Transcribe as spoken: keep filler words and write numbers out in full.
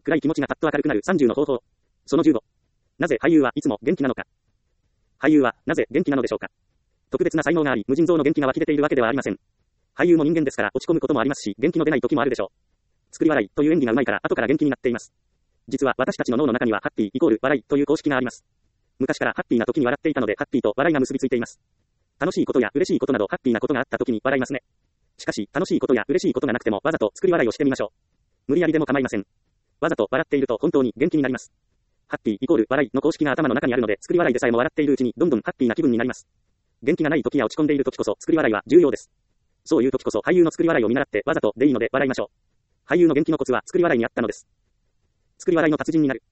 暗い気持ちがパッと明るくなるさんじゅうの方法。そのじゅうご。なぜ俳優はいつも元気なのか。俳優はなぜ元気なのでしょうか。特別な才能があり、無尽蔵の元気が湧き出ているわけではありません。俳優も人間ですから落ち込むこともありますし、元気の出ない時もあるでしょう。作り笑いという演技がうまいから後から元気になっています。実は私たちの脳の中にはハッピーイコール笑いという公式があります。昔からハッピーな時に笑っていたのでハッピーと笑いが結びついています。楽しいことや嬉しいことなどハッピーなことがあった時に笑いますね。しかし楽しいことや嬉しいことがなくてもわざと作り笑いをしてみましょう。無理やりでも構いません。わざと笑っていると本当に元気になります。ハッピーイコール笑いの公式が頭の中にあるので作り笑いでさえも笑っているうちにどんどんハッピーな気分になります。元気がない時や落ち込んでいる時こそ作り笑いは重要です。そういう時こそ俳優の作り笑いを見習ってわざとでいいので笑いましょう。俳優の元気のコツは作り笑いにあったのです。作り笑いの達人になる。